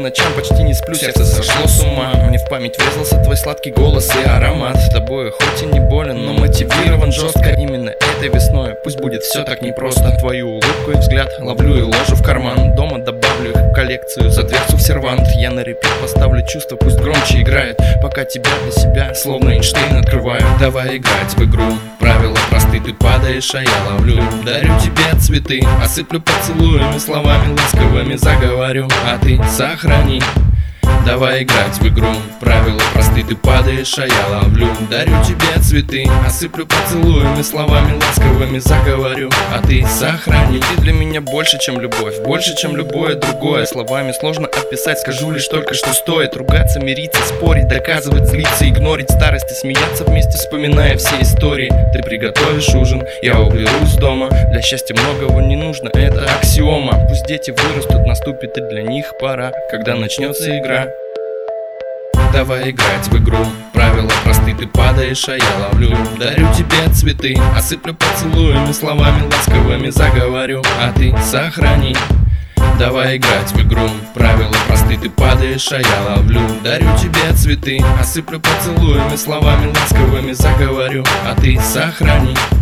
ночам почти не сплю, сердце сошло с ума. Мне в память врезался твой сладкий голос и аромат. С тобой хоть и не болен, но мотивирован жестко. Именно этой весной пусть будет все так непросто. Твою улыбку и взгляд ловлю и ложу в карман. Дома добавлю их в коллекцию, за дверцу в сервант. Я на репит поставлю чувства, пусть громче играет, пока тебя для себя словно Эйнштейн открываю. Давай играть в игру, правила просты, ты падаешь, а я ловлю. Дарю тебе цветы, осыплю поцелуями, словами ласковыми заговорю, а ты сохрани. Давай играть в игру, правила просты, ты падаешь, а я ловлю. Дарю тебе цветы, осыплю поцелуями, словами ласковыми заговорю, а ты сохрани. Ты для меня больше, чем любовь, больше, чем любое другое. Словами сложно описать, скажу лишь только, что стоит ругаться, мириться, спорить, доказывать, злиться, игнорить старость и смеяться вместе, вспоминая все истории. Ты приготовишь ужин, я уберусь дома. Для счастья многого не нужно, это аксиома. Пусть дети вырастут, наступит и для них пора, когда начнется игра. Давай играть в игру, правила просты, ты падаешь, а я ловлю. Дарю тебе цветы, осыплю поцелуями, словами ласковыми заговорю, а ты сохрани. Давай играть в игру, правила просты, ты падаешь, а я ловлю. Дарю тебе цветы, осыплю поцелуями, словами ласковыми заговорю, а ты сохрани.